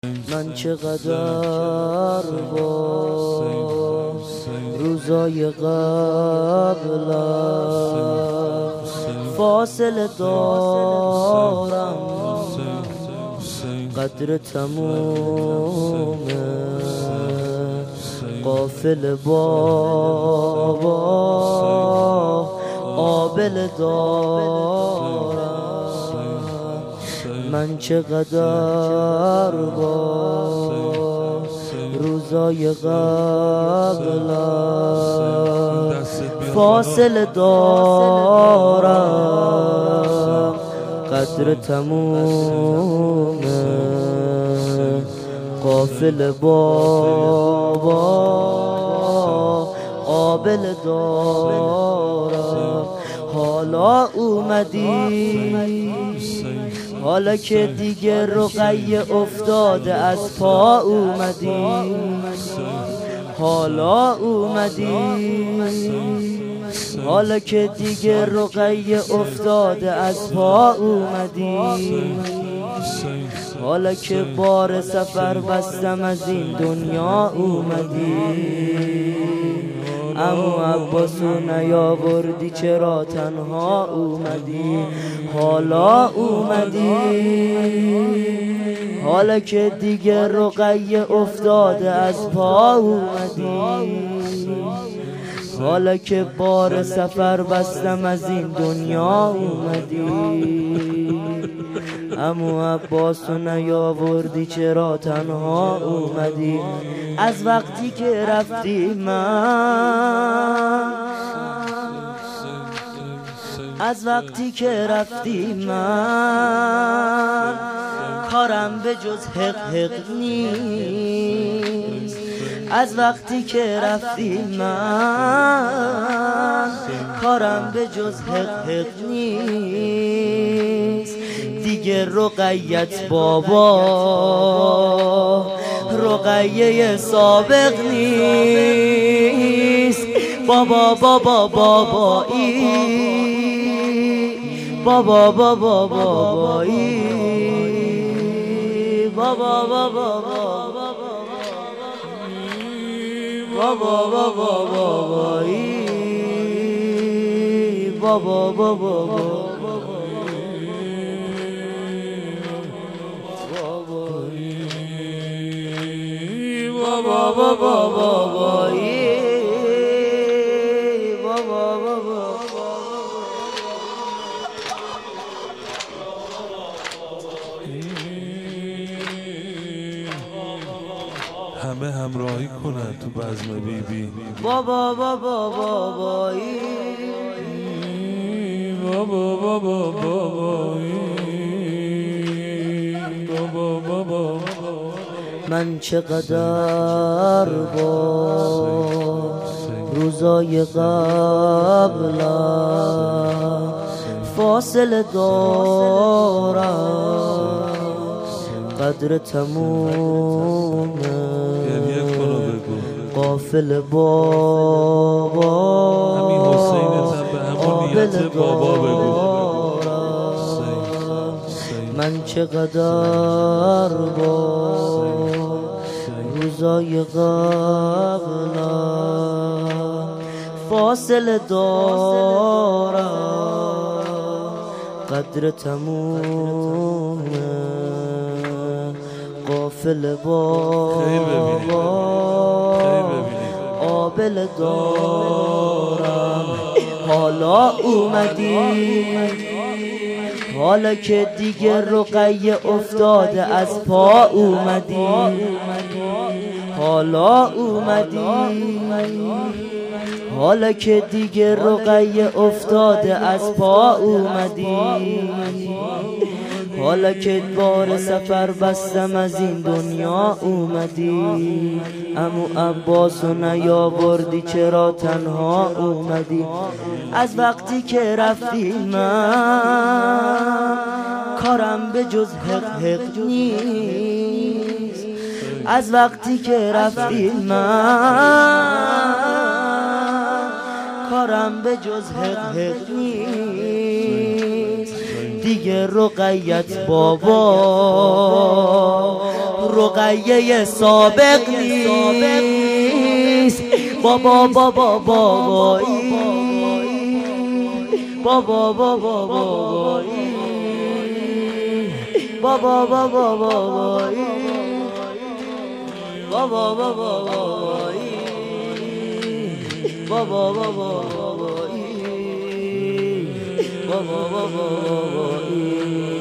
من چقدر با روزای قبلم فاصله دارم، قدر تمومه قافل بابا آبل دارم. من چقدر با روزای قبلم فاصله دارم، قدر تمومه قافل بابا آبل دارم. حالا اومدی، حالا که دیگه رقیه افتاده از پا اومدی، حالا اومدی، حالا که دیگه رقیه افتاده از پا اومدی، حالا که بار سفر بستم از این دنیا اومدی. اما عباسو نیاوردی چرا تنها اومدی؟ حالا اومدی، حالا که دیگه رقیه افتاده از پا اومدی، حالا که بار سفر بستم از این دنیا اومدی. اما عباسو نیاوردی چرا تنها اومدی؟ از وقتی که رفتی من، از وقتی که رفتی من کارم به جز حق حق نیست. از وقتی که رفتی من کارم به جز حق حق نیست. دیگه رقیت بابا رقیه سابق نیست. بابا بابا بابایی، بابا بابا بابایی، بابا بابا بابا بابا بابایی، بابا بابا بابا بابا بابایی، بابا بابا. همه همراهی کنن تو بزم بیبی. بابا بابا بابایی، بابا بابا بابایی، بابا بابا. من چقدر با روزای قبلم فاصله دارم، قدر تمومه قافل بابا آبل دارم. من چقدر با روزای قبلم فاصله دارم، قدر تمومه قافل بابا آبل دارم. حالا اومدی، حالا که دیگه رقیه افتاده از پا اومدی، حالا اومدی، حالا که دیگه رقیه افتاده از پا اومدی، حالا که بار سفر بستم از این دنیا اومدی. امو عباسو نیاوردی چرا تنها اومدی؟ از وقتی که رفتی من کارم به جز حق حق نیست. از وقتی که رفتی من کارم به جز حق حق نیست. دیگه رقیت بابا رقیه سابق نیست. بابا بابا بابایی، بابا بابا بابایی، بابا بابا بابایی، بابا بابا بابایی، بابا بابا بابایی، بابا بابا بابایی.